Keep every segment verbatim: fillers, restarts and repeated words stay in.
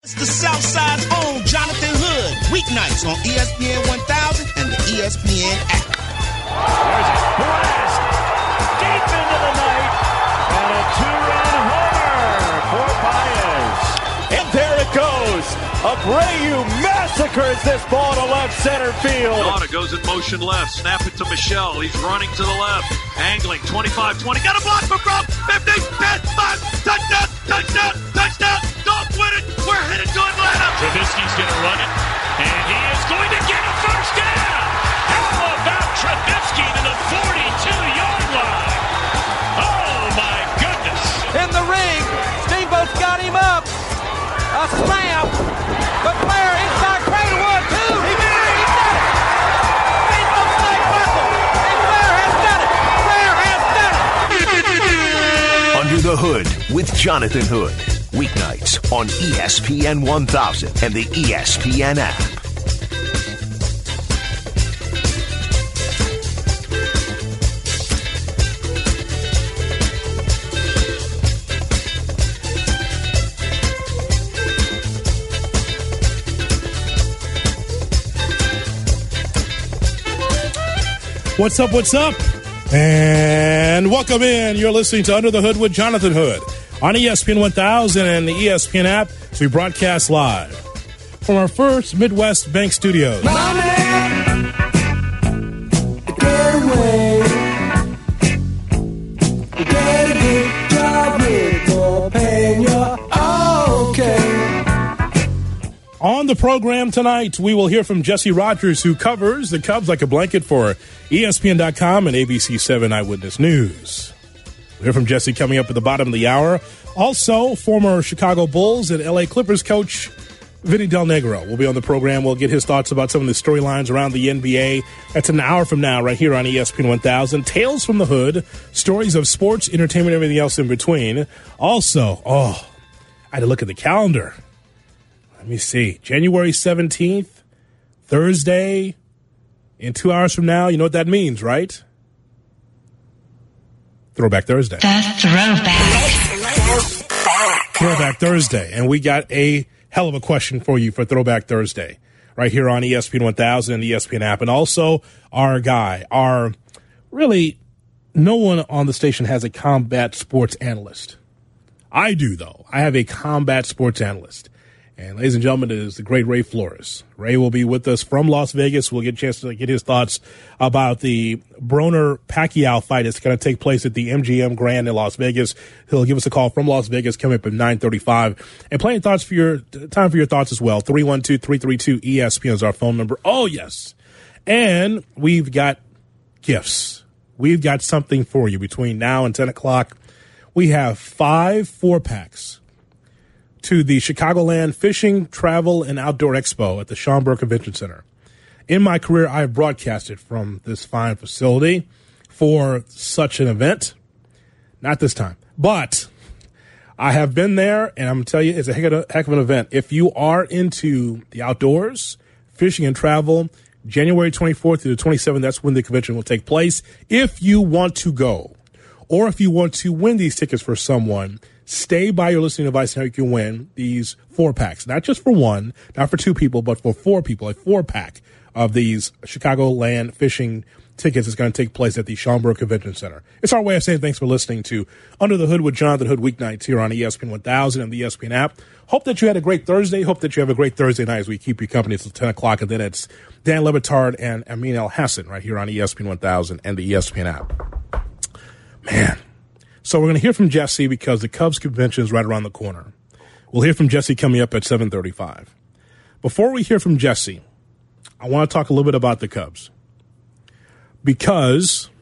The Southside's own Jonathan Hood, weeknights on E S P N one thousand and the E S P N app. There's a blast deep into the night, and a two-run homer for Baez. And there it goes. Abreu massacres this ball to left center field. Nauta goes in motion left. Snap it to Michelle. He's running to the left. Angling. twenty-five twenty. Got a block for Brock. fifty, ten, five. Touchdown. Touchdown. Touchdown. Don't win it. We're headed to Atlanta. Trubisky's going to run it. And he is going to get a first down. How about Trubisky to the forty-two-yard line? Oh, my goodness. In the ring. Steamboat's got him up. A slam. But Flair inside Craterwood, too. He did it. He did it. Steamboat's like buckle. And Flair has done it. Flair has done it. Under the Hood with Jonathan Hood. Weeknights on E S P N one thousand and the E S P N app. What's up, what's up? And welcome in. You're listening to Under the Hood with Jonathan Hood on E S P N one thousand and the E S P N app. So we broadcast live from our first Midwest Bank Studios. Money, get away. You get a good job with more paying you're okay. On the program tonight, we will hear from Jesse Rogers, who covers the Cubs like a blanket for E S P N dot com and A B C seven Eyewitness News. We'll hear from Jesse coming up at the bottom of the hour. Also, former Chicago Bulls and L A Clippers coach Vinny Del Negro will be on the program. We'll get his thoughts about some of the storylines around the N B A. That's an hour from now right here on E S P N one thousand. Tales from the Hood, stories of sports, entertainment, everything else in between. Also, oh, I had to look at the calendar. Let me see. January seventeenth, Thursday, in two hours from now. You know what that means, right? Throwback Thursday. The Throwback. Throwback Thursday. And we got a hell of a question for you for Throwback Thursday right here on E S P N one thousand and the E S P N app. And also our guy, our really no one on the station has a combat sports analyst. I do, though. I have a combat sports analyst. And ladies and gentlemen, it is the great Ray Flores. Ray will be with us from Las Vegas. We'll get a chance to get his thoughts about the Broner-Pacquiao fight that's going to take place at the M G M Grand in Las Vegas. He'll give us a call from Las Vegas coming up at nine thirty-five. And plenty of thoughts for your time for your thoughts as well. three one two, three three two, E S P N is our phone number. Oh, yes. And we've got gifts. We've got something for you between now and ten o'clock. We have five four-packs to the Chicagoland Fishing, Travel, and Outdoor Expo at the Schaumburg Convention Center. In my career, I have broadcasted from this fine facility for such an event. Not this time, but I have been there, and I'm going to tell you, it's a heck of, a heck of an event. If you are into the outdoors, fishing and travel, January twenty-fourth to the twenty-seventh, that's when the convention will take place. If you want to go, or if you want to win these tickets for someone, stay by your listening device and how you can win these four packs. Not just for one, not for two people, but for four people. A four pack of these Chicagoland fishing tickets is going to take place at the Schaumburg Convention Center. It's our way of saying thanks for listening to Under the Hood with Jonathan Hood weeknights here on E S P N one thousand and the E S P N app. Hope that you had a great Thursday. Hope that you have a great Thursday night as we keep you company until ten o'clock. And then it's Dan Le Batard and Amin El Hassan right here on E S P N one thousand and the E S P N app. Man. So we're going to hear from Jesse because the Cubs convention is right around the corner. We'll hear from Jesse coming up at seven thirty-five. Before we hear from Jesse, I want to talk a little bit about the Cubs because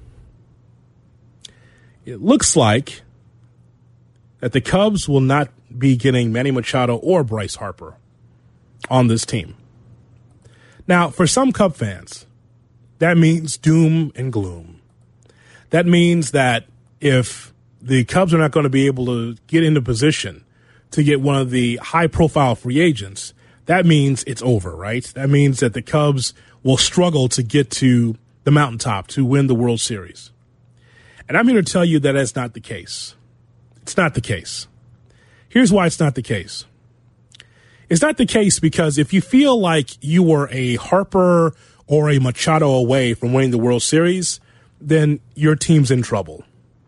it looks like that the Cubs will not be getting Manny Machado or Bryce Harper on this team. Now, for some Cub fans, that means doom and gloom. That means that if the Cubs are not going to be able to get into position to get one of the high-profile free agents, that means it's over, right? That means that the Cubs will struggle to get to the mountaintop to win the World Series. And I'm here to tell you that that's not the case. It's not the case. Here's why it's not the case. It's not the case, because if you feel like you were a Harper or a Machado away from winning the World Series, then your team's in trouble.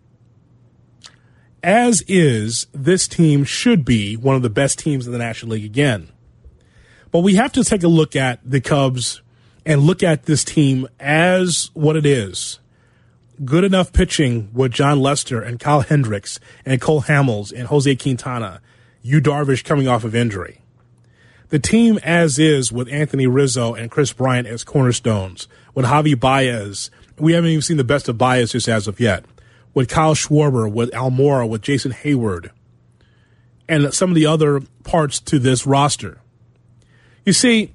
As is, this team should be one of the best teams in the National League again. But we have to take a look at the Cubs and look at this team as what it is. Good enough pitching with John Lester and Kyle Hendricks and Cole Hamels and Jose Quintana. Yu Darvish coming off of injury. The team as is with Anthony Rizzo and Chris Bryant as cornerstones. With Javi Baez. We haven't even seen the best of Baez just as of yet. With Kyle Schwarber, with Almora, with Jason Hayward. And some of the other parts to this roster. You see,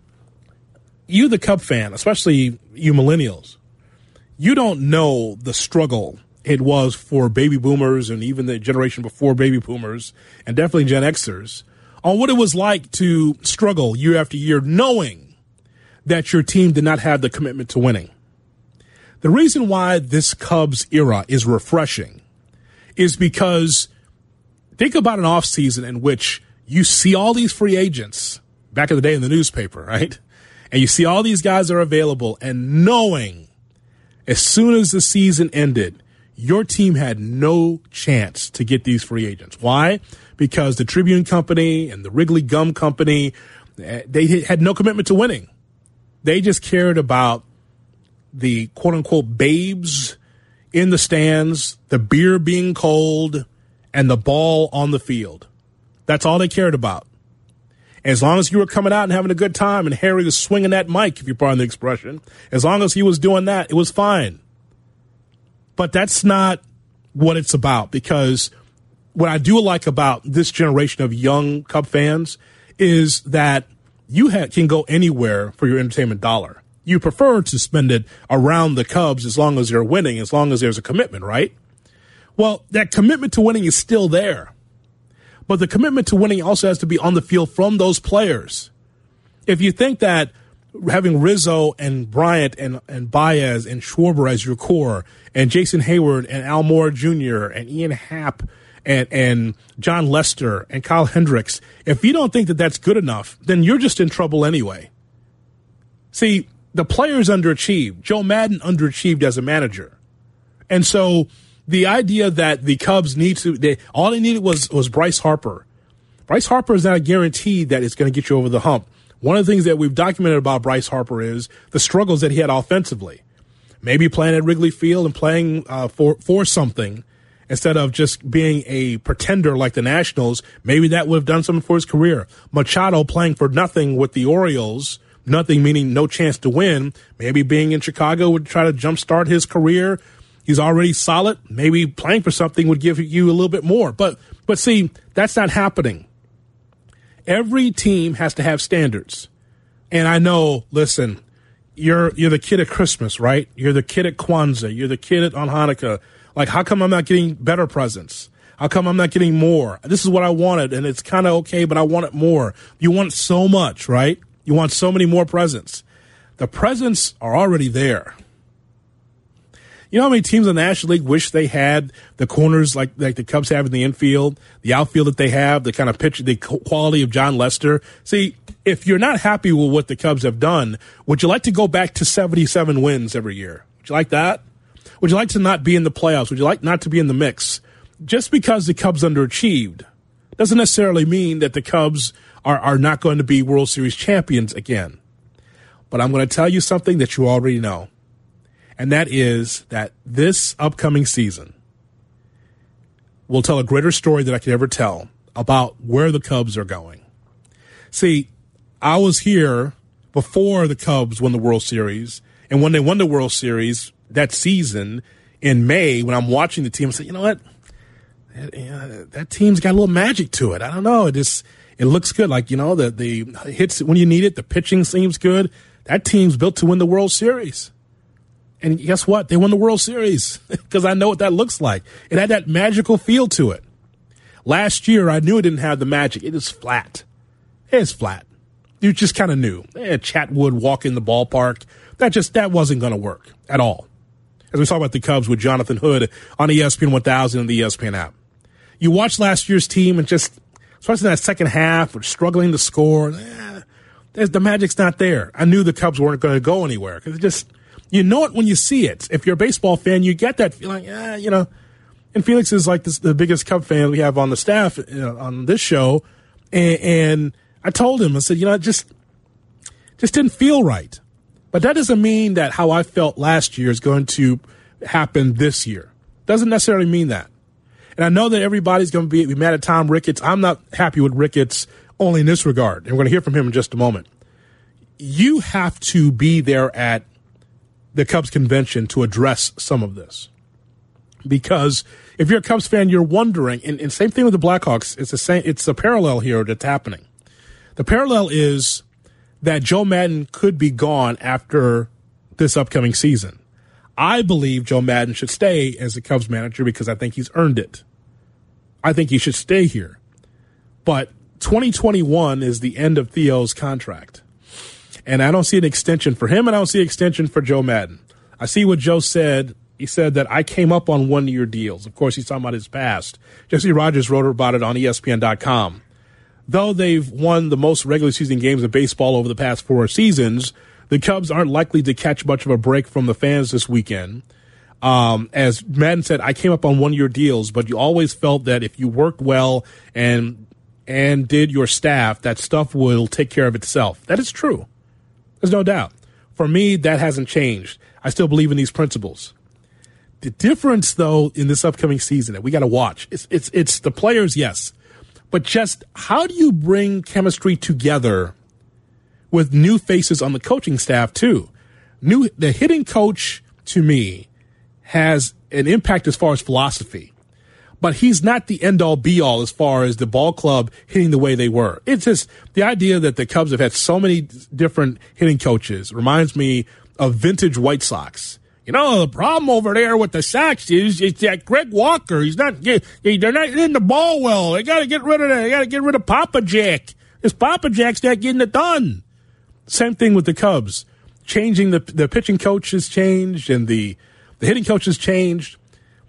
you the Cub fan, especially you millennials, you don't know the struggle it was for baby boomers and even the generation before baby boomers and definitely Gen Xers on what it was like to struggle year after year knowing that your team did not have the commitment to winning. The reason why this Cubs era is refreshing is because think about an offseason in which you see all these free agents back in the day in the newspaper, right? And you see all these guys are available, and knowing as soon as the season ended, your team had no chance to get these free agents. Why? Because the Tribune Company and the Wrigley Gum Company, they had no commitment to winning. They just cared about the quote-unquote babes in the stands, the beer being cold, and the ball on the field. That's all they cared about. As long as you were coming out and having a good time and Harry was swinging that mic, if you pardon the expression, as long as he was doing that, it was fine. But that's not what it's about, because what I do like about this generation of young Cub fans is that you ha- can go anywhere for your entertainment dollar. You prefer to spend it around the Cubs as long as they're winning, as long as there's a commitment, right? Well, that commitment to winning is still there. But the commitment to winning also has to be on the field from those players. If you think that having Rizzo and Bryant and, and Baez and Schwarber as your core, and Jason Hayward and Almora Junior and Ian Happ and, and John Lester and Kyle Hendricks, if you don't think that that's good enough, then you're just in trouble anyway. See, the players underachieved. Joe Madden underachieved as a manager. And so the idea that the Cubs need to, they, all they needed was, was Bryce Harper. Bryce Harper is not a guarantee that it's going to get you over the hump. One of the things that we've documented about Bryce Harper is the struggles that he had offensively. Maybe playing at Wrigley Field and playing uh, for, for something instead of just being a pretender like the Nationals. Maybe that would have done something for his career. Machado playing for nothing with the Orioles, nothing meaning no chance to win. Maybe being in Chicago would try to jumpstart his career. He's already solid. Maybe playing for something would give you a little bit more. But but see, that's not happening. Every team has to have standards. And I know, listen, you're you're the kid at Christmas, right? You're the kid at Kwanzaa. You're the kid at, on Hanukkah. Like, how come I'm not getting better presents? How come I'm not getting more? This is what I wanted, and it's kind of okay, but I want it more. You want so much, right? You want so many more presents. The presents are already there. You know how many teams in the National League wish they had the corners like, like the Cubs have in the infield, the outfield that they have, the kind of pitch, the quality of John Lester? See, if you're not happy with what the Cubs have done, would you like to go back to seventy-seven wins every year? Would you like that? Would you like to not be in the playoffs? Would you like not to be in the mix? Just because the Cubs underachieved doesn't necessarily mean that the Cubs are, are not going to be World Series champions again. But I'm going to tell you something that you already know. And that is that this upcoming season will tell a greater story than I could ever tell about where the Cubs are going. See, I was here before the Cubs won the World Series. And when they won the World Series that season in May, when I'm watching the team, I said, you know what? That, that team's got a little magic to it. I don't know. It just, it looks good. Like, you know, the, the hits when you need it, the pitching seems good. That team's built to win the World Series. And guess what? They won the World Series because I know what that looks like. It had that magical feel to it. Last year, I knew it didn't have the magic. It is flat. It's flat. You just kind of knew. Eh, Chatwood walk in the ballpark. That just, that wasn't going to work at all. As we talk about the Cubs with Jonathan Hood on E S P N one thousand and the E S P N app. You watched last year's team and just, especially in that second half, we're struggling to score. Eh, there's, the magic's not there. I knew the Cubs weren't going to go anywhere because it just, you know it when you see it. If you're a baseball fan, you get that feeling, yeah, you know. And Felix is like this, the biggest Cub fan we have on the staff, you know, on this show. And, and I told him, I said, you know, it just, just didn't feel right. But that doesn't mean that how I felt last year is going to happen this year. Doesn't necessarily mean that. And I know that everybody's going to be, be mad at Tom Ricketts. I'm not happy with Ricketts only in this regard. And we're going to hear from him in just a moment. You have to be there at the Cubs convention to address some of this. Because if you're a Cubs fan, you're wondering, and, and same thing with the Blackhawks, it's the same, it's a parallel here that's happening. The parallel is that Joe Maddon could be gone after this upcoming season. I believe Joe Maddon should stay as the Cubs manager because I think he's earned it. I think he should stay here. But twenty twenty-one is the end of Theo's contract. And I don't see an extension for him, and I don't see an extension for Joe Maddon. I see what Joe said. He said that I came up on one-year deals. Of course, he's talking about his past. Jesse Rogers wrote about it on E S P N dot com. Though they've won the most regular season games of baseball over the past four seasons, the Cubs aren't likely to catch much of a break from the fans this weekend. Um, as Maddon said, I came up on one-year deals, but you always felt that if you worked well and and did your staff, that stuff will take care of itself. That is true. There's no doubt. For me, that hasn't changed. I still believe in these principles. The difference, though, in this upcoming season that we got to watch, it's, it's, it's the players, yes. But just how do you bring chemistry together with new faces on the coaching staff, too? New, the hitting coach, to me, has an impact as far as philosophy. But he's not the end-all, be-all as far as the ball club hitting the way they were. It's just the idea that the Cubs have had so many different hitting coaches reminds me of vintage White Sox. You know, the problem over there with the Sox is, is that Greg Walker, he's not, they're not hitting the ball well. They got to get rid of that. They got to get rid of Papa Jack. This Papa Jack's not getting it done. Same thing with the Cubs. Changing the, the pitching coach has changed and the, the hitting coach has changed.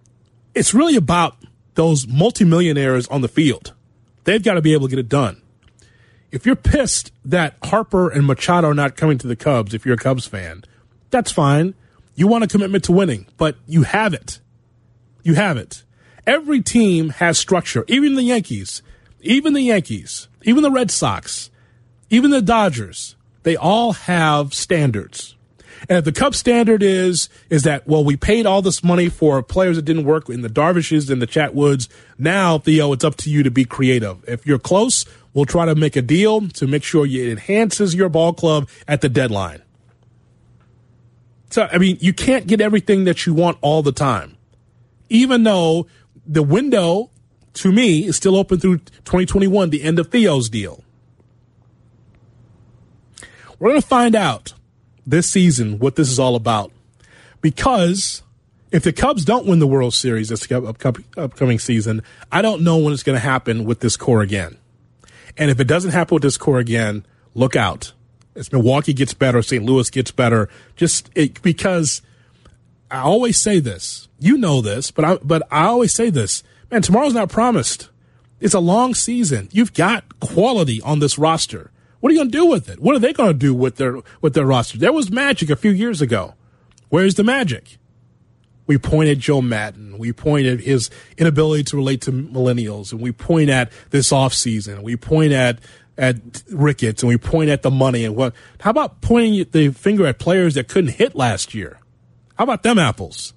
It's really about those multimillionaires on the field. They've got to be able to get it done. If you're pissed that Harper and Machado are not coming to the Cubs, if you're a Cubs fan, that's fine. You want a commitment to winning, but you have it. You have it. Every team has structure, even the Yankees, even the Yankees, even the Red Sox, even the Dodgers. They all have standards. And if the Cubs standard is, is that, well, we paid all this money for players that didn't work in the Darvishes and the Chatwoods. Now, Theo, it's up to you to be creative. If you're close, we'll try to make a deal to make sure it enhances your ball club at the deadline. So, I mean, you can't get everything that you want all the time, even though the window, to me, is still open through twenty twenty-one, the end of Theo's deal. We're going to find out this season what this is all about, because if the Cubs don't win the World Series this upcoming season, I don't know when it's going to happen with this core again. And if it doesn't happen with this core again, look out. As Milwaukee gets better, Saint Louis gets better, just it, because I always say this. You know this, but I, but I always say this. Man, tomorrow's not promised. It's a long season. You've got quality on this roster. What are you going to do with it? What are they going to do with their with their roster? There was magic a few years ago. Where's the magic? We point at Joe Maddon. We point at his inability to relate to millennials, and we point at this offseason. We point at at Ricketts, and we point at the money. And what? How about pointing the finger at players that couldn't hit last year? How about them apples?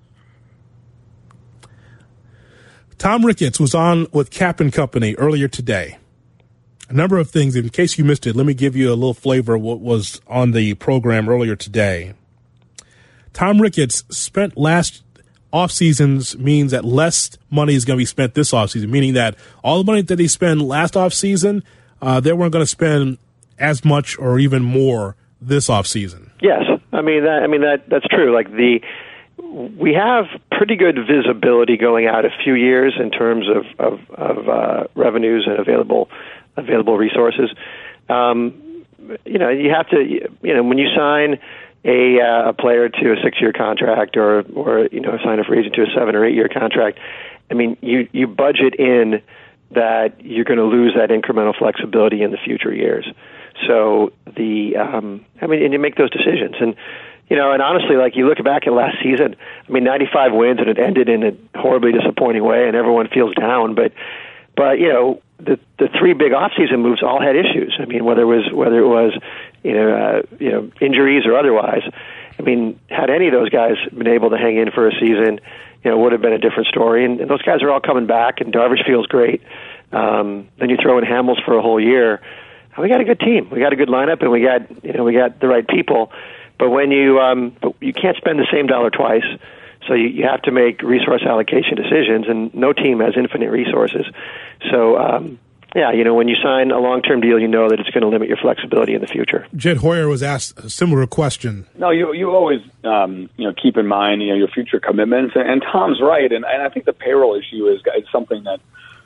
Tom Ricketts was on with Cap and Company earlier today. A number of things. In case you missed it, let me give you a little flavor of what was on the program earlier today. Tom Ricketts spent last off seasons means that less money is going to be spent this off season, meaning that all the money that they spent last off season, uh, they weren't going to spend as much or even more this off season. Yes, I mean that. I mean that. That's true. Like the, we have pretty good visibility going out a few years in terms of of, of uh, revenues and available available resources. Um, you know, you have to. You know, when you sign a, uh, a player to a six-year contract, or or you know, sign a free agent to a seven or eight-year contract, I mean, you you budget in that you're going to lose that incremental flexibility in the future years. So the, um, I mean, and you make those decisions. And, you know, and honestly, like you look back at last season, I mean, ninety-five wins and it ended in a horribly disappointing way and everyone feels down. But, but you know, the the three big off-season moves all had issues. I mean, whether it was, whether it was, you know, uh, you know, injuries or otherwise, I mean, had any of those guys been able to hang in for a season, you know, it would have been a different story. And, and those guys are all coming back, and Darvish feels great. Um, then you throw in Hamels for a whole year. We got a good team. We got a good lineup, and we got you know we got the right people. But when you um, but you can't spend the same dollar twice, so you, you have to make resource allocation decisions. And no team has infinite resources. So um, yeah, you know when you sign a long-term deal, you know that it's going to limit your flexibility in the future. Jed Hoyer was asked a similar question. No, you you always um, you know keep in mind you know your future commitments, and, and Tom's right, and, and I think the payroll issue is, is something that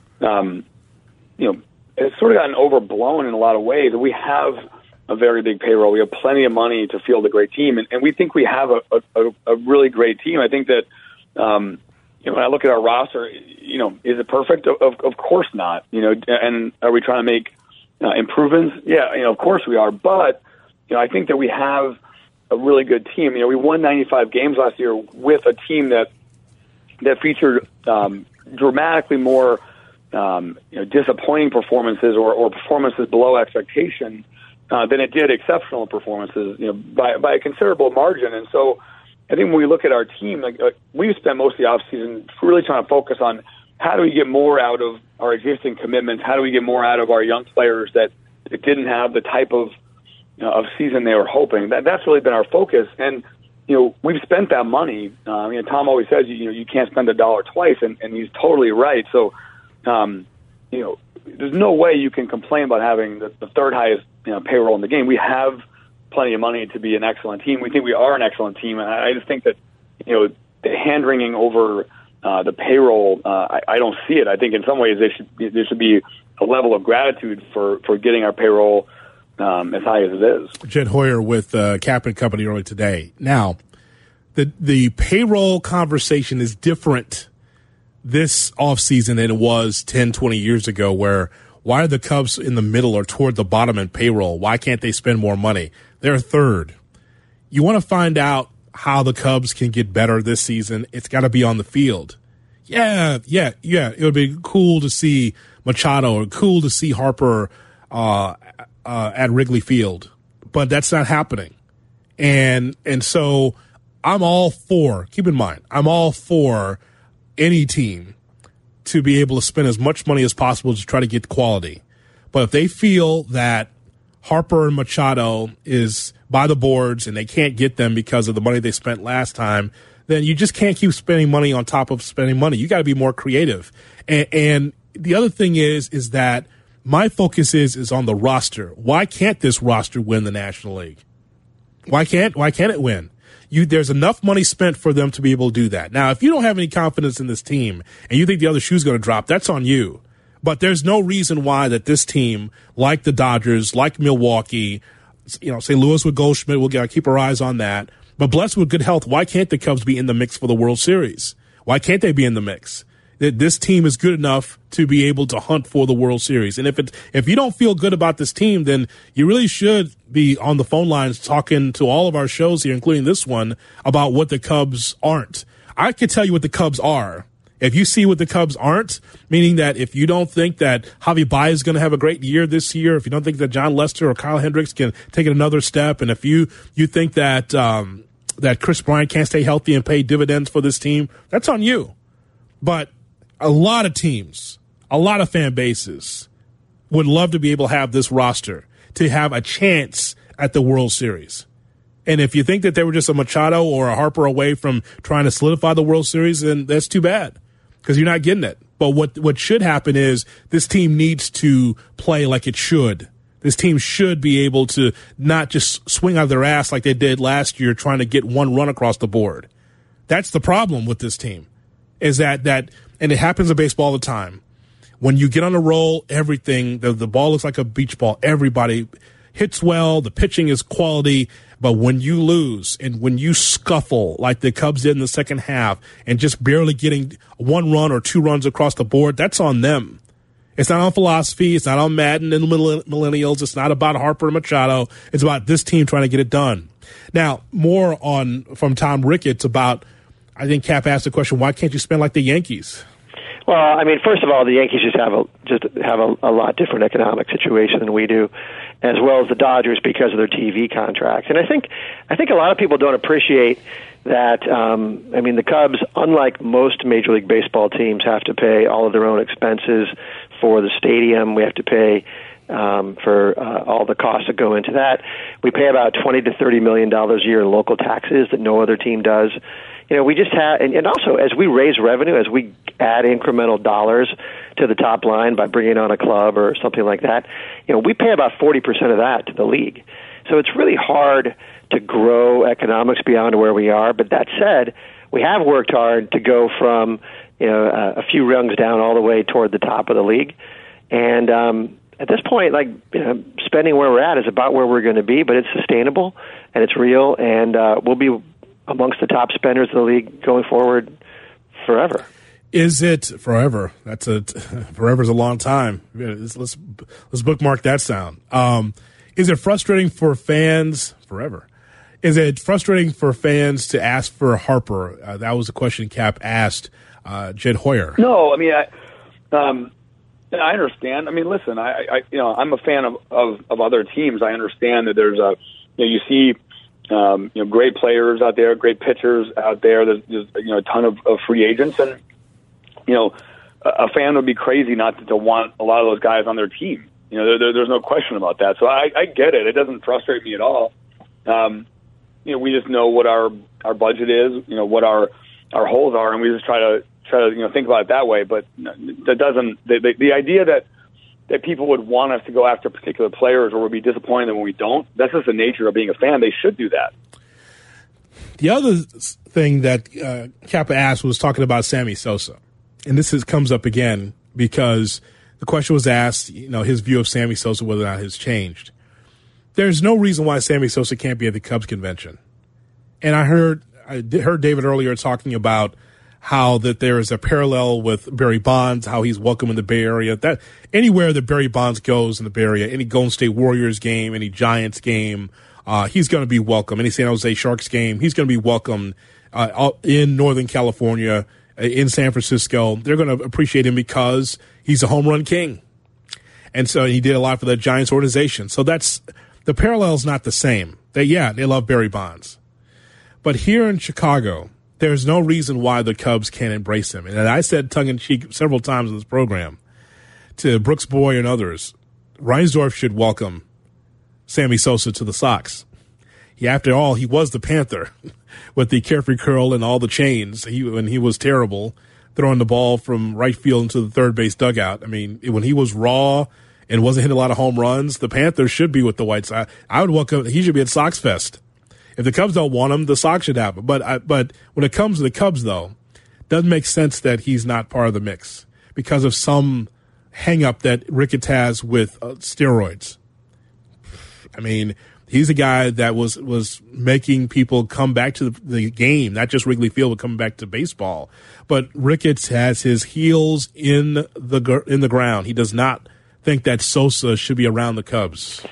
um, you know. It's sort of gotten overblown in a lot of ways. We have a very big payroll. We have plenty of money to field a great team, and, and we think we have a, a, a really great team. I think that, um, you know, when I look at our roster, you know, is it perfect? Of, of course not. You know, and are we trying to make uh, improvements? Yeah, you know, of course we are. But you know, I think that we have a really good team. You know, we won ninety-five games last year with a team that that featured um, dramatically more. Um, you know, disappointing performances or, or performances below expectation uh, than it did exceptional performances, you know, by by a considerable margin. And so, I think when we look at our team, like uh, we've spent most of the offseason really trying to focus on how do we get more out of our existing commitments, how do we get more out of our young players that, that didn't have the type of you know, of season they were hoping. That that's really been our focus. And you know, we've spent that money. Uh, I mean, Tom always says you know you can't spend a dollar twice, and, and he's totally right. So. Um, you know, there's no way you can complain about having the, the third highest you know, payroll in the game. We have plenty of money to be an excellent team. We think we are an excellent team, and I, I just think that you know the hand-wringing over uh, the payroll, uh, I, I don't see it. I think in some ways they should there should be a level of gratitude for, for getting our payroll um, as high as it is. Jed Hoyer with uh, Cap and Company earlier today. Now, the the payroll conversation is different this offseason than it was ten, twenty years ago, where why are the Cubs in the middle or toward the bottom in payroll? Why can't they spend more money? They're third. You want to find out how the Cubs can get better this season, it's got to be on the field. Yeah, yeah, yeah. It would be cool to see Machado or cool to see Harper uh, uh, at Wrigley Field, but that's not happening. And and so I'm all for, keep in mind, I'm all for any team to be able to spend as much money as possible to try to get quality. But if they feel that Harper and Machado is by the boards and they can't get them because of the money they spent last time, then you just can't keep spending money on top of spending money. You got to be more creative. And, and the other thing is, is that my focus is, is on the roster. Why can't this roster win the National League? Why can't, why can't it win? You, there's enough money spent for them to be able to do that. Now, if you don't have any confidence in this team and you think the other shoe's going to drop, that's on you. But there's no reason why that this team, like the Dodgers, like Milwaukee, you know, Saint Louis with Goldschmidt, we'll gotta keep our eyes on that. But blessed with good health, why can't the Cubs be in the mix for the World Series? Why can't they be in the mix? This team is good enough to be able to hunt for the World Series. And if it, if you don't feel good about this team, then you really should be on the phone lines talking to all of our shows here, including this one, about what the Cubs aren't. I can tell you what the Cubs are. If you see what the Cubs aren't, meaning that if you don't think that Javi Baez is going to have a great year this year, if you don't think that John Lester or Kyle Hendricks can take it another step, and if you, you think that, um, that Chris Bryant can't stay healthy and pay dividends for this team, that's on you. But a lot of teams, a lot of fan bases would love to be able to have this roster to have a chance at the World Series. And if you think that they were just a Machado or a Harper away from trying to solidify the World Series, then that's too bad because you're not getting it. But what, what should happen is this team needs to play like it should. This team should be able to not just swing out of their ass like they did last year trying to get one run across the board. That's the problem with this team is that, that, and it happens in baseball all the time. When you get on a roll, everything, the, the ball looks like a beach ball. Everybody hits well. The pitching is quality. But when you lose and when you scuffle like the Cubs did in the second half and just barely getting one run or two runs across the board, that's on them. It's not on philosophy. It's not on Madden and millennials. It's not about Harper and Machado. It's about this team trying to get it done. Now, more on from Tom Ricketts about, I think Cap asked the question, why can't you spend like the Yankees? Well, I mean, first of all, the Yankees just have a just have a, a lot different economic situation than we do, as well as the Dodgers because of their T V contracts. And I think I think a lot of people don't appreciate that. Um, I mean, the Cubs, unlike most Major League Baseball teams, have to pay all of their own expenses for the stadium. We have to pay um, for uh, all the costs that go into that. We pay about twenty to thirty million dollars a year in local taxes that no other team does. You know, we just have, and, and also as we raise revenue, as we add incremental dollars to the top line by bringing on a club or something like that, you know, we pay about forty percent of that to the league. So it's really hard to grow economics beyond where we are. But that said, we have worked hard to go from, you know, a, a few rungs down all the way toward the top of the league. And um, at this point, like, you know, spending where we're at is about where we're going to be, but it's sustainable and it's real, and uh, we'll be amongst the top spenders of the league going forward forever. Is it forever? That's a forever's a long time. Let's let's, let's bookmark that sound. Um, is it frustrating for fans forever? Is it frustrating for fans to ask for Harper? Uh, that was a question Cap asked uh, Jed Hoyer. No, I mean, I, um, I understand. I mean, listen, I, I you know, I'm a fan of, of, of other teams. I understand that there's a, you know, you see. Um, you know, great players out there, great pitchers out there. There's, there's you know, a ton of, of free agents, and you know, a, a fan would be crazy not to, to want a lot of those guys on their team. You know, there, there, there's no question about that. So I, I get it. It doesn't frustrate me at all. Um, you know, we just know what our our budget is. You know, what our our holes are, and we just try to try to you know think about it that way. But that doesn't the the, the idea that. that people would want us to go after particular players or would be disappointed when we don't. That's just the nature of being a fan. They should do that. The other thing that uh, Kappa asked was talking about Sammy Sosa. And this is, comes up again because the question was asked, you know, his view of Sammy Sosa, whether or not has changed. There's no reason why Sammy Sosa can't be at the Cubs convention. And I heard, I heard David earlier talking about how that there is a parallel with Barry Bonds, how he's welcome in the Bay Area. That anywhere that Barry Bonds goes in the Bay Area, any Golden State Warriors game, any Giants game, uh, he's going to be welcome. Any San Jose Sharks game, he's going to be welcome uh, in Northern California, in San Francisco. They're going to appreciate him because he's a home run king. And so he did a lot for the Giants organization. So that's the parallel's not the same. They, yeah, they love Barry Bonds. But here in Chicago, there's no reason why the Cubs can't embrace him. And I said tongue-in-cheek several times in this program to Brooks Boy and others, Reinsdorf should welcome Sammy Sosa to the Sox. He, after all, he was the Panther with the carefree curl and all the chains. He, when he was terrible, throwing the ball from right field into the third base dugout. I mean, when he was raw and wasn't hitting a lot of home runs, the Panthers should be with the White Sox. I would welcome, he should be at Sox Fest. If the Cubs don't want him, the Sox should have him. But I, but when it comes to the Cubs, though, it doesn't make sense that he's not part of the mix because of some hang-up that Ricketts has with uh, steroids. I mean, he's a guy that was was making people come back to the, the game, not just Wrigley Field, but coming back to baseball. But Ricketts has his heels in the in the ground. He does not think that Sosa should be around the Cubs.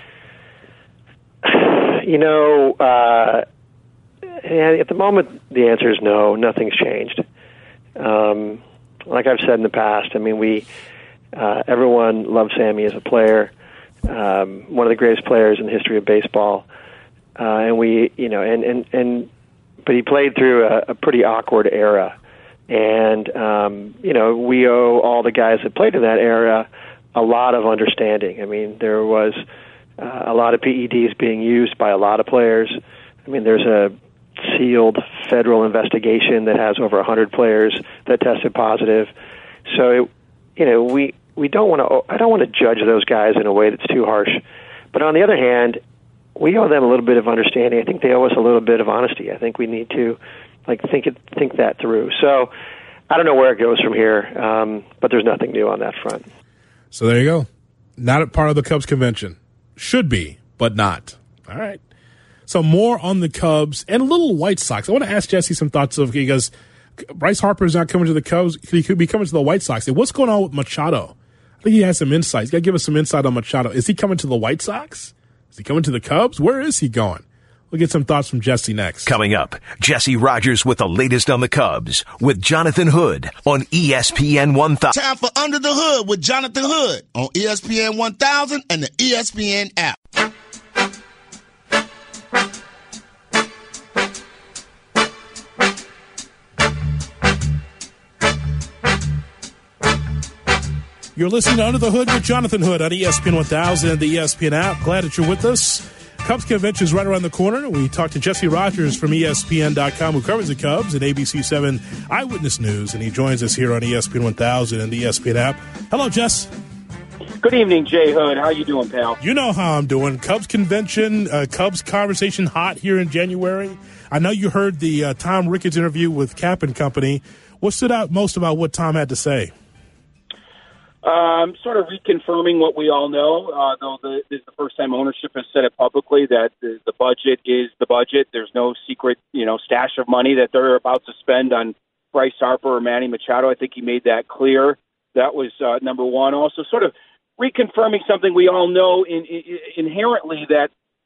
You know, uh, at the moment, the answer is no. Nothing's changed. Um, like I've said in the past, I mean, we uh, everyone loved Sammy as a player, um, one of the greatest players in the history of baseball, uh, and we, you know, and and and, but he played through a, a pretty awkward era, and um, you know, we owe all the guys that played in that era a lot of understanding. I mean, there was. Uh, a lot of P E Ds being used by a lot of players. I mean, there's a sealed federal investigation that has over one hundred players that tested positive. So, it, you know, we, we don't want to. I don't want to judge those guys in a way that's too harsh. But on the other hand, we owe them a little bit of understanding. I think they owe us a little bit of honesty. I think we need to, like, think it, think that through. So, I don't know where it goes from here, um, but there's nothing new on that front. So there you go. Not a part of the Cubs convention. Should be, but not. All right. So more on the Cubs and a little White Sox. I want to ask Jesse some thoughts of, because Bryce Harper is not coming to the Cubs. He could be coming to the White Sox. And what's going on with Machado? I think he has some insight. He's got to give us some insight on Machado. Is he coming to the White Sox? Is he coming to the Cubs? Where is he going? We'll get some thoughts from Jesse next. Coming up, Jesse Rogers with the latest on the Cubs with Jonathan Hood on E S P N one thousand. Time for Under the Hood with Jonathan Hood on E S P N one thousand and the E S P N app. You're listening to Under the Hood with Jonathan Hood on E S P N one thousand and the E S P N app. Glad that you're with us. Cubs convention is right around the corner. We talked to Jesse Rogers from E S P N dot com, who covers the Cubs at A B C seven Eyewitness News, and he joins us here on E S P N one thousand and the E S P N app. Hello, Jess. Good evening, Jay Hood. How you doing, pal? You know how I'm doing. Cubs convention, uh, Cubs conversation hot here in January. I know you heard the uh, Tom Ricketts interview with Cap and Company. What stood out most about what Tom had to say? Um, sort of reconfirming what we all know, uh, though the, this is the first time ownership has said it publicly, that the, the budget is the budget. There's no secret, you know, stash of money that they're about to spend on Bryce Harper or Manny Machado. I think he made that clear. That was uh, number one. Also, sort of reconfirming something we all know in, in, inherently, that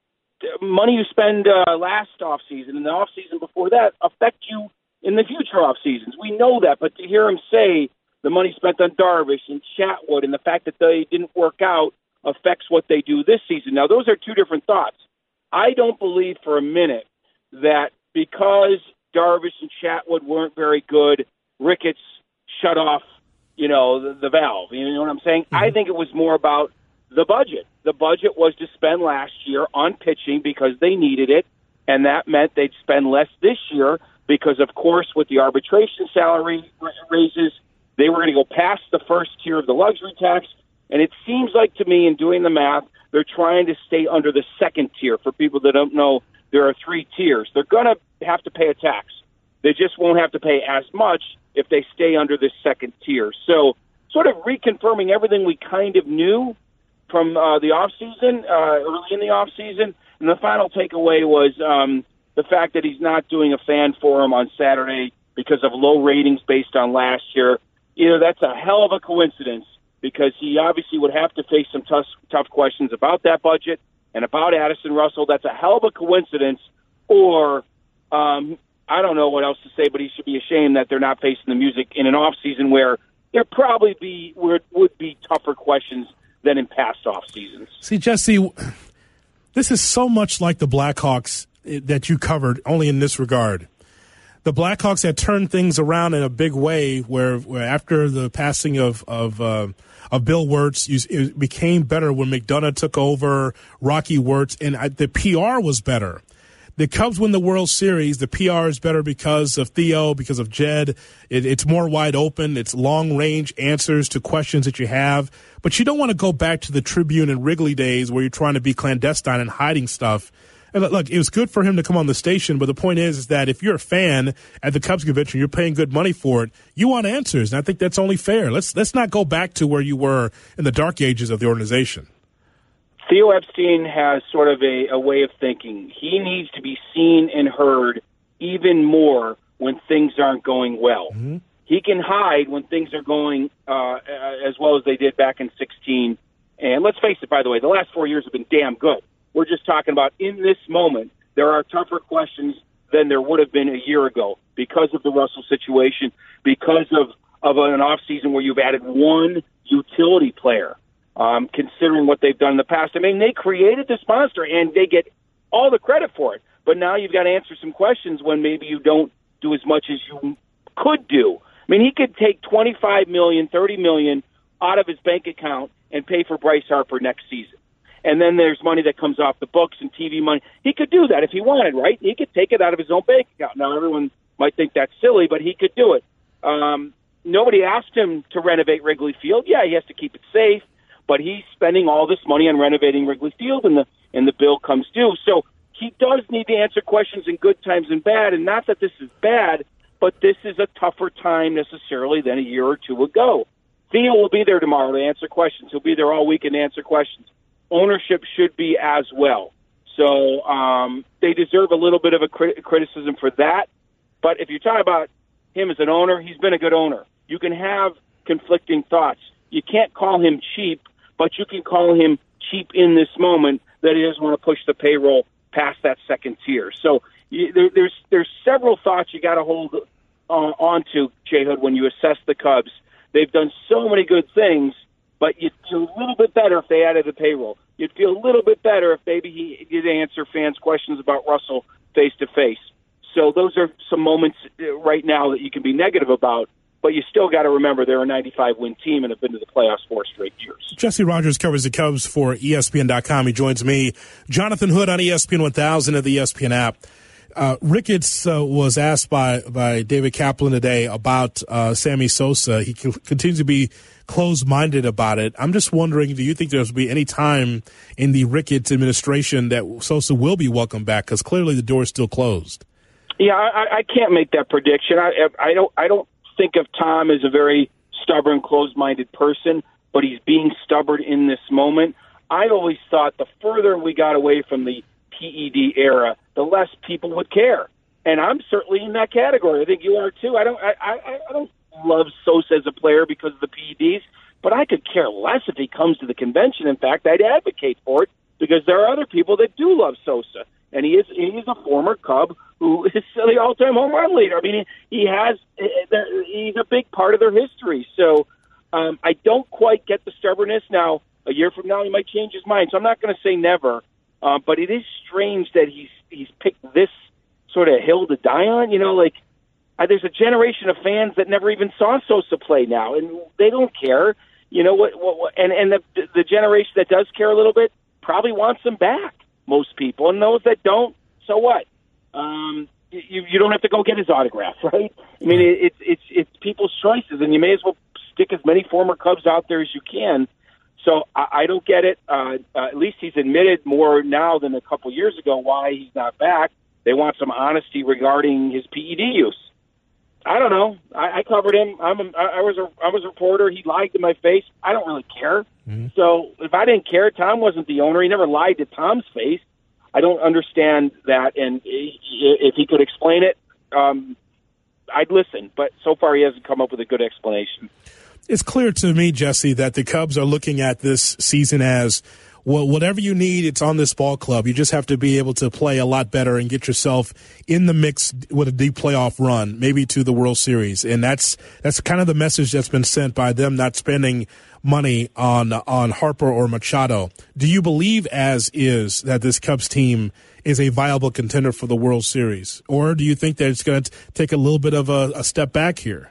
money you spend uh, last offseason and the offseason before that affect you in the future off seasons. We know that, but to hear him say the money spent on Darvish and Chatwood and the fact that they didn't work out affects what they do this season. Now, those are two different thoughts. I don't believe for a minute that because Darvish and Chatwood weren't very good, Ricketts shut off, you know, the, the valve. You know what I'm saying? Mm-hmm. I think it was more about the budget. The budget was to spend last year on pitching because they needed it, and that meant they'd spend less this year because, of course, with the arbitration salary raises, they were going to go past the first tier of the luxury tax, and it seems like to me, in doing the math, they're trying to stay under the second tier. For people that don't know, there are three tiers. They're going to have to pay a tax. They just won't have to pay as much if they stay under this second tier. So sort of reconfirming everything we kind of knew from uh, the offseason, uh, early in the offseason. And the final takeaway was um, the fact that he's not doing a fan forum on Saturday because of low ratings based on last year. You know, that's a hell of a coincidence because he obviously would have to face some tough, tough questions about that budget and about Addison Russell. That's a hell of a coincidence. Or um, I don't know what else to say, but he should be ashamed that they're not facing the music in an off season where there probably be where it would be tougher questions than in past off seasons. See, Jesse, this is so much like the Blackhawks that you covered, only in this regard. The Blackhawks had turned things around in a big way where, where after the passing of of, uh, of Bill Wirtz, it became better when McDonough took over, Rocky Wirtz, and the P R was better. The Cubs win the World Series. The P R is better because of Theo, because of Jed. It, it's more wide open. It's long-range answers to questions that you have. But you don't want to go back to the Tribune and Wrigley days where you're trying to be clandestine and hiding stuff. And look, it was good for him to come on the station, but the point is, is that if you're a fan at the Cubs convention, you're paying good money for it, you want answers, and I think that's only fair. Let's let's not go back to where you were in the dark ages of the organization. Theo Epstein has sort of a, a way of thinking. He needs to be seen and heard even more when things aren't going well. Mm-hmm. He can hide when things are going uh, as well as they did back in sixteen. And let's face it, by the way, the last four years have been damn good. We're just talking about in this moment, there are tougher questions than there would have been a year ago because of the Russell situation, because of, of an offseason where you've added one utility player, um, considering what they've done in the past. I mean, they created this monster, and they get all the credit for it. But now you've got to answer some questions when maybe you don't do as much as you could do. I mean, he could take twenty-five million dollars, thirty million dollars out of his bank account and pay for Bryce Harper next season. And then there's money that comes off the books and T V money. He could do that if he wanted, right? He could take it out of his own bank account. Now, everyone might think that's silly, but he could do it. Um, nobody asked him to renovate Wrigley Field. Yeah, he has to keep it safe, but he's spending all this money on renovating Wrigley Field, and the and the bill comes due. So he does need to answer questions in good times and bad, and not that this is bad, but this is a tougher time necessarily than a year or two ago. Theo will be there tomorrow to answer questions. He'll be there all weekend to answer questions. Ownership should be as well. So um, they deserve a little bit of a crit- criticism for that. But if you're talking about him as an owner, he's been a good owner. You can have conflicting thoughts. you can't call him cheap, but you can call him cheap in this moment that he doesn't want to push the payroll past that second tier. So you, there, there's there's several thoughts you got to hold uh, on to, Jay Hood, when you assess the Cubs. They've done so many good things, but you'd feel a little bit better if they added the payroll. You'd feel a little bit better if maybe he did answer fans' questions about Russell face-to-face. So those are some moments right now that you can be negative about, but you still got to remember they're a ninety-five win team and have been to the playoffs four straight years. Jesse Rogers covers the Cubs for E S P N dot com. He joins me, Jonathan Hood, on E S P N one thousand of the E S P N app. Uh, Ricketts uh, was asked by, by David Kaplan today about uh, Sammy Sosa. He c- continues to be closed-minded about it. I'm just wondering, do you think there's be any time in the Ricketts administration that Sosa will be welcomed back? Because clearly the door is still closed. Yeah, I, I can't make that prediction. I, I don't. I don't think of Tom as a very stubborn, closed-minded person, but he's being stubborn in this moment. I always thought the further we got away from the P E D era, the less people would care, and I'm certainly in that category. I think you are too. I don't. I, I, I don't love Sosa as a player because of the P E Ds, but I could care less if he comes to the convention. In fact, I'd advocate for it because there are other people that do love Sosa, and he is he is a former Cub who is the all-time home run leader. I mean, he, he has he's a big part of their history. So um, I don't quite get the stubbornness. Now, a year from now, he might change his mind. So I'm not going to say never. Uh, but it is strange that he's he's picked this sort of hill to die on. You know, like uh, there's a generation of fans that never even saw Sosa play now, and they don't care. You know what? what, what and and the the generation that does care a little bit probably wants him back. Most people, and those that don't, so what? Um, you you don't have to go get his autograph, right? I mean, it, it's it's it's people's choices, and you may as well stick as many former Cubs out there as you can. So I, I don't get it. Uh, uh, at least he's admitted more now than a couple years ago why he's not back. They want some honesty regarding his P E D use. I don't know. I, I covered him. I'm a, I was a I was a reporter. He lied to my face. I don't really care. Mm-hmm. So if I didn't care, Tom wasn't the owner. He never lied to Tom's face. I don't understand that. And if he could explain it, um, I'd listen. But so far, he hasn't come up with a good explanation. It's clear to me, Jesse, that the Cubs are looking at this season as, well, whatever you need, it's on this ball club. You just have to be able to play a lot better and get yourself in the mix with a deep playoff run, maybe to the World Series. And that's that's kind of the message that's been sent by them not spending money on on Harper or Machado. Do you believe, as is, that this Cubs team is a viable contender for the World Series? Or do you think that it's going to take a little bit of a, a step back here?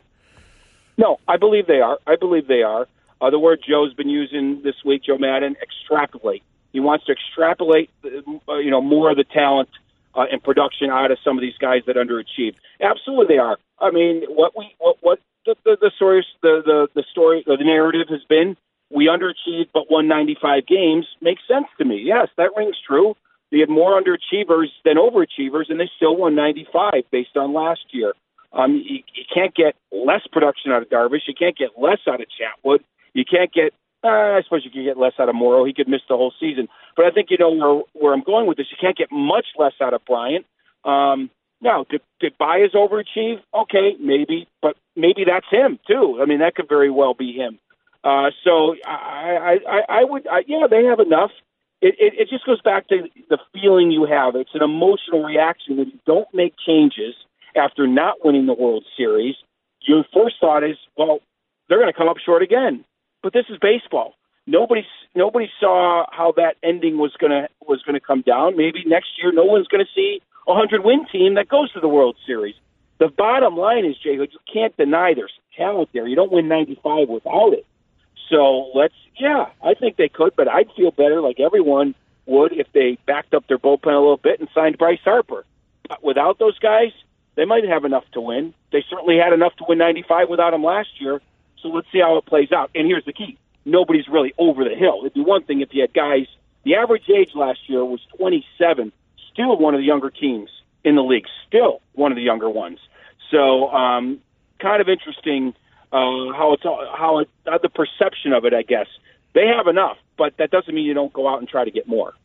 No, I believe they are. I believe they are. Uh, the word Joe's been using this week, Joe Madden, extrapolate. He wants to extrapolate, uh, you know, more of the talent uh, and production out of some of these guys that underachieved. Absolutely, they are. I mean, what we, what, what the the, the story, the the the story, the narrative has been: we underachieved but won ninety-five games. Makes sense to me. Yes, that rings true. They had more underachievers than overachievers, and they still won ninety-five based on last year. Um, you, you can't get less production out of Darvish. You can't get less out of Chatwood. You can't get, uh, I suppose you can get less out of Morrow. He could miss the whole season. But I think you know where, where I'm going with this. You can't get much less out of Bryant. Um, now, did, did Baez overachieve? Okay, maybe. But maybe that's him, too. I mean, that could very well be him. Uh, so I, I, I would, I, yeah, they have enough. It, it, it just goes back to the feeling you have. It's an emotional reaction when you don't make changes after not winning the World Series. Your first thought is, well, they're going to come up short again. But this is baseball. Nobody, nobody saw how that ending was going to was going to come down. Maybe next year, no one's going to see a hundred-win team that goes to the World Series. The bottom line is, Jay, you can't deny there's talent there. You don't win ninety-five without it. So let's, yeah, I think they could, but I'd feel better, like everyone would, if they backed up their bullpen a little bit and signed Bryce Harper. But without those guys, they might have enough to win. They certainly had enough to win ninety-five without them last year. So let's see how it plays out. And here's the key. Nobody's really over the hill. It'd be one thing if you had guys, the average age last year was twenty-seven, still one of the younger teams in the league, still one of the younger ones. So um, kind of interesting uh, how it's how it, uh, the perception of it, I guess. They have enough, but that doesn't mean you don't go out and try to get more.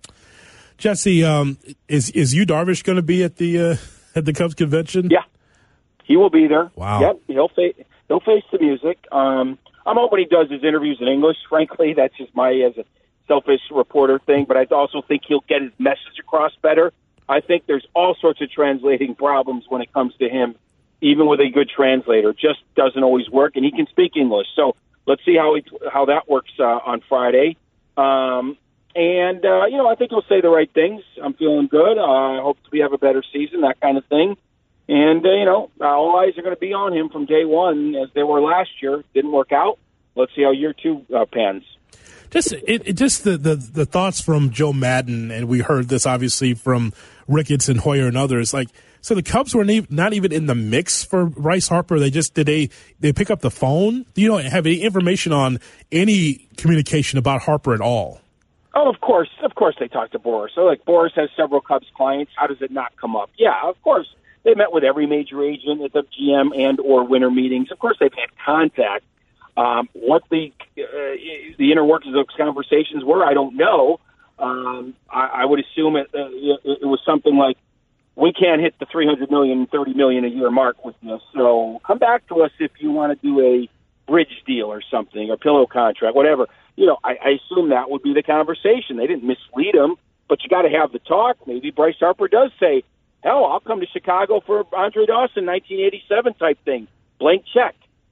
Jesse, um, is is Yu Darvish going to be at the uh, at the Cubs convention? Yeah, he will be there. Wow. Yep, he'll face he'll face the music. Um, I'm hoping he does his interviews in English. Frankly, that's just my as a selfish reporter thing. But I also think he'll get his message across better. I think there's all sorts of translating problems when it comes to him, even with a good translator. It just doesn't always work, and he can speak English. So let's see how he, how that works uh, on Friday. Um, and, uh, you know, I think he'll say the right things. I'm feeling good. Uh, I hope we have a better season, that kind of thing. And, uh, you know, all eyes are going to be on him from day one, as they were last year. Didn't work out. Let's see how year two uh, pans. Just it, it just the, the, the thoughts from Joe Madden, and we heard this obviously from Ricketts and Hoyer and others. Like, so the Cubs were not even in the mix for Bryce Harper. They just did they they pick up the phone? Do you know have any information on any communication about Harper at all? Oh, of course, of course they talked to Boris. So like Boris has several Cubs clients. How does it not come up? Yeah, of course they met with every major agent at the G M and or winter meetings. Of course they've had contact. Um, what the uh, the inner workings of those conversations were, I don't know. Um, I, I would assume it, uh, it, it was something like, we can't hit the three hundred million dollars, thirty million dollars a year mark with this, so come back to us if you want to do a bridge deal or something, or pillow contract, whatever. You know, I, I assume that would be the conversation. They didn't mislead him, but you got to have the talk. Maybe Bryce Harper does say, hell, I'll come to Chicago for Andre Dawson, nineteen eighty-seven type thing. Blank check.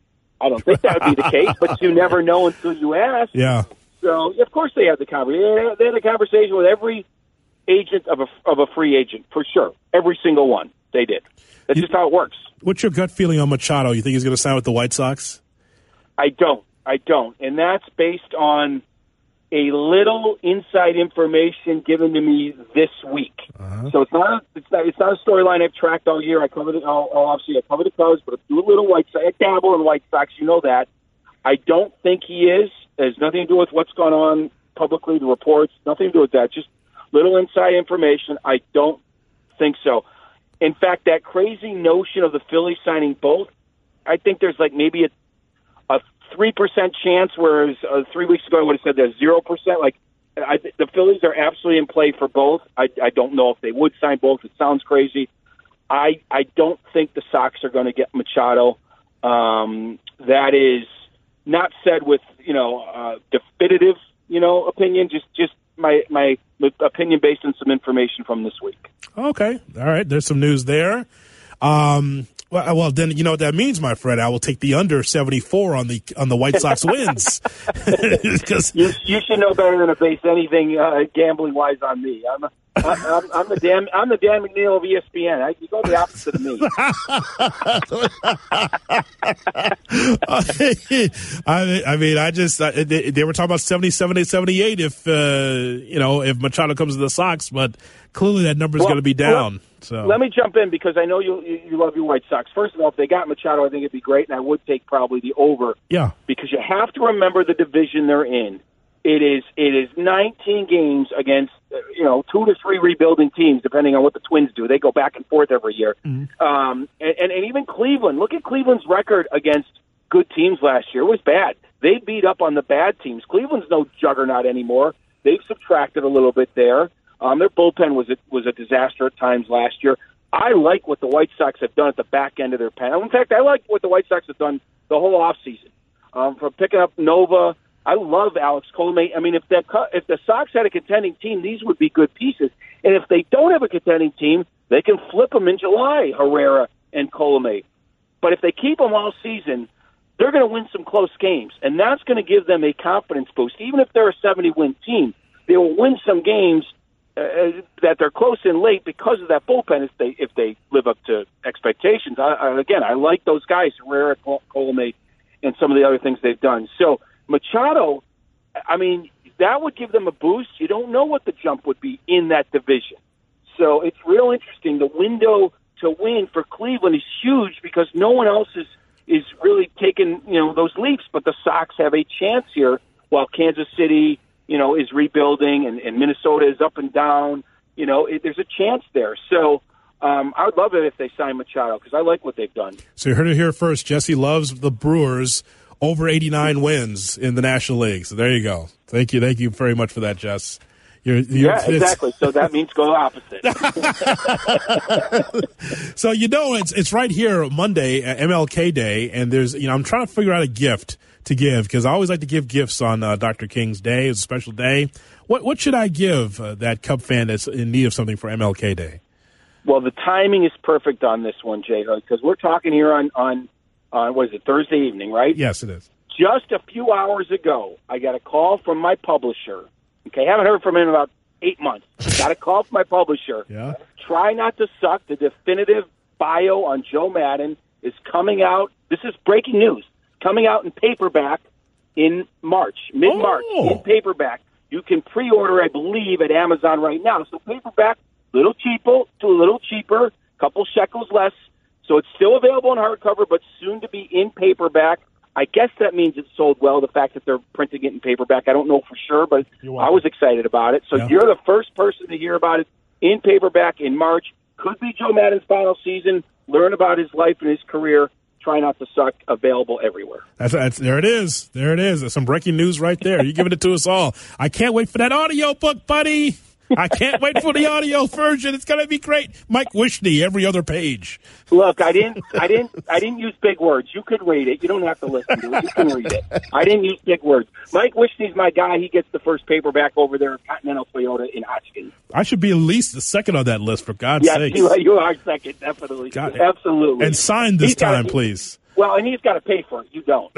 I don't think that would be the case, but you never know until you ask. Yeah. So, of course, they had the conversation. They had a conversation with every agent of a of a free agent, for sure. Every single one. They did. That's just how it works. What's your gut feeling on Machado? You think he's going to sign with the White Sox? I don't. I don't. And that's based on a little inside information given to me this week. Uh-huh. So it's not, it's not it's not a storyline I've tracked all year. I covered it all, obviously I covered the Cubs, but a little White Sox. I dabble in White Sox, you know that. I don't think he is. It has nothing to do with what's going on publicly, the reports, nothing to do with that. Just little inside information. I don't think so. In fact, that crazy notion of the Phillies signing both, I think there's like maybe a, a three percent chance, whereas uh, three weeks ago I would have said there's zero percent. Like, I, the Phillies are absolutely in play for both. I, I don't know if they would sign both. It sounds crazy. I I don't think the Sox are going to get Machado. Um, that is not said with, you know, uh, definitive, you know, opinion, just just my my opinion based on some information from this week. Okay. All right. There's some news there. Um, well, well, then you know what that means, my friend. I will take the under seventy-four on the on the White Sox wins. you, you should know better than to base anything uh, gambling wise on me. I'm a, I'm, I'm the Dan. I'm the Dan McNeil of E S P N. I, you go the opposite of me. I, I mean, I just uh, they, they were talking about seventy-seven and seventy-eight if uh, you know if Machado comes to the Sox, but clearly that number is well, going to be down. Well, so let me jump in because I know you you love your White Sox. First of all, if they got Machado, I think it'd be great, and I would take probably the over. Yeah, because you have to remember the division they're in. It is it is nineteen games against, you know, two to three rebuilding teams, depending on what the Twins do. They go back and forth every year. Mm-hmm. Um, and, and, and even Cleveland. Look at Cleveland's record against good teams last year. It was bad. They beat up on the bad teams. Cleveland's no juggernaut anymore. They've subtracted a little bit there. Um, their bullpen was a, was a disaster at times last year. I like what the White Sox have done at the back end of their pen. In fact, I like what the White Sox have done the whole offseason. Um, from picking up Nova, I love Alex Colomé. I mean, if the if the Sox had a contending team, these would be good pieces. And if they don't have a contending team, they can flip them in July, Herrera and Colomé. But if they keep them all season, they're going to win some close games, and that's going to give them a confidence boost. Even if they're a seventy-win team, they will win some games uh, that they're close in late because of that bullpen if they if they live up to expectations. I, I, again, I like those guys, Herrera, Colomé, and some of the other things they've done. So Machado, I mean, that would give them a boost. You don't know what the jump would be in that division. So it's real interesting. The window to win for Cleveland is huge because no one else is, is really taking, you know, those leaps, but the Sox have a chance here while Kansas City, you know, is rebuilding and, and Minnesota is up and down. You know, it, there's a chance there. So um, I would love it if they sign Machado because I like what they've done. So you heard it here first. Jesse loves the Brewers over eighty-nine wins in the National League. So there you go. Thank you. Thank you very much for that, Jess. You're, you're, yeah, exactly. So that means go opposite. So, you know, it's it's right here Monday, M L K Day, and there's, you know, I'm trying to figure out a gift to give? Because I always like to give gifts on uh, Doctor King's Day. It's a special day. What what should I give uh, that Cub fan that's in need of something for M L K Day? Well, the timing is perfect on this one, Jay Hood, because we're talking here on, on, on, what is it, Thursday evening, right? Yes, it is. Just a few hours ago, I got a call from my publisher. Okay, haven't heard from him in about eight months. Got a call from my publisher. Yeah. Try Not to Suck, the definitive bio on Joe Madden, is coming out. This is breaking news. Coming out in paperback in March, mid-March, oh. in paperback. You can pre-order, I believe, at Amazon right now. So paperback, little cheaper, to a little cheaper, couple shekels less. So it's still available in hardcover, but soon to be in paperback. I guess that means it's sold well, the fact that they're printing it in paperback. I don't know for sure, but I was excited about it. So yeah. You're the first person to hear about it in paperback in March. Could be Joe Madden's final season. Learn about his life and his career. Try Not to Suck, available everywhere. That's, that's there it is. There it is. There's some breaking news right there. You're giving it to us all. I can't wait for that audio book, buddy. I can't wait for the audio version. It's going to be great. Mike Wishney, every other page. Look, I didn't, I didn't, I didn't use big words. You could read it. You don't have to listen to it. You can read it. I didn't use big words. Mike Wishney's my guy. He gets the first paperback over there at Continental Toyota in Hodgkin. I should be at least the second on that list, for God's yes, sake. Yes, you, you are second, definitely. God. Absolutely. And sign this He's time, gotta, please. Well, and he's got to pay for it. You don't.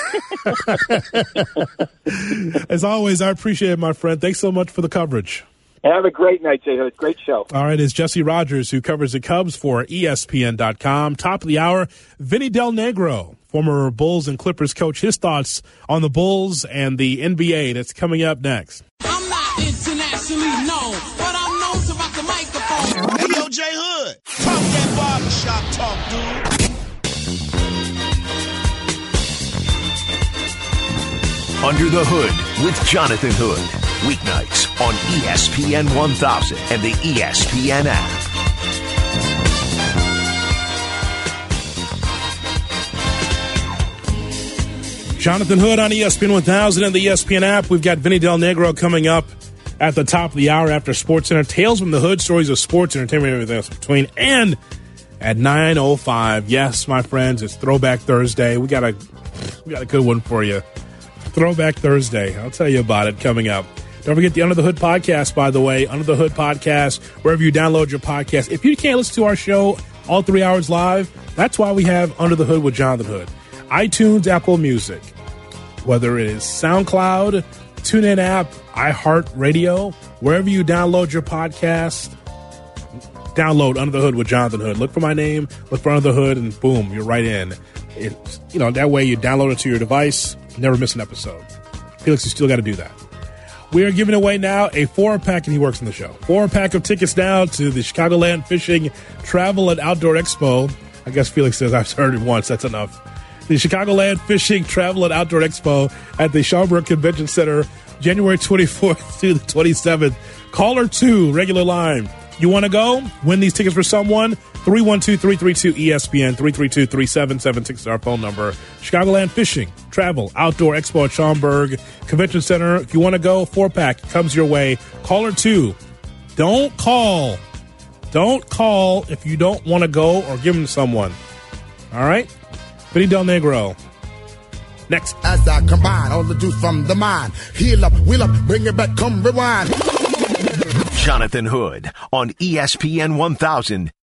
Okay. As always, I appreciate it, my friend. Thanks so much for the coverage. Have a great night, Jay Hood. Great show. All right, it's Jesse Rogers, who covers the Cubs for E S P N dot com. Top of the hour, Vinny Del Negro, former Bulls and Clippers coach, his thoughts on the Bulls and the N B A that's coming up next. I'm not internationally known, but I'm known to rock the microphone. Hey, yo, Jay Hood, talk that barbershop talk, dude. Under the Hood with Jonathan Hood. Weeknights on E S P N one thousand and the E S P N app. Jonathan Hood on E S P N one thousand and the E S P N app. We've got Vinny Del Negro coming up at the top of the hour after Sports Center. Tales from the Hood, stories of sports, entertainment, everything else between. And at nine oh five, yes, my friends, it's Throwback Thursday. We got a we got a good one for you. Throwback Thursday. I'll tell you about it coming up. Don't forget the Under the Hood podcast, by the way. Under the Hood podcast, wherever you download your podcast. If you can't listen to our show all three hours live, that's why we have Under the Hood with Jonathan Hood. iTunes, Apple Music, whether it is SoundCloud, TuneIn app, iHeartRadio, wherever you download your podcast, download Under the Hood with Jonathan Hood. Look for my name, look for Under the Hood, and boom, you're right in. It, you know, that way you download it to your device, never miss an episode. Felix, you still got to do that. We are giving away now a four-pack, and he works in the show, four-pack of tickets now to the Chicagoland Fishing Travel and Outdoor Expo. I guess Felix says I've heard it once. That's enough. The Chicagoland Fishing Travel and Outdoor Expo at the Schaumburg Convention Center, January twenty-fourth through the twenty-seventh. Caller two, regular line. You want to go? Win these tickets for someone? three one two, three three two, E S P N, three three two, three seven seven six is our phone number. Chicagoland Fishing, Travel, Outdoor Expo at Schaumburg Convention Center. If you want to go, four-pack comes your way. Caller two. Don't call. Don't call if you don't want to go or give them to someone. All right? Vinny Del Negro. Next. As I combine all the juice from the mind. Heal up, wheel up, bring it back, come rewind. Jonathan Hood on E S P N one thousand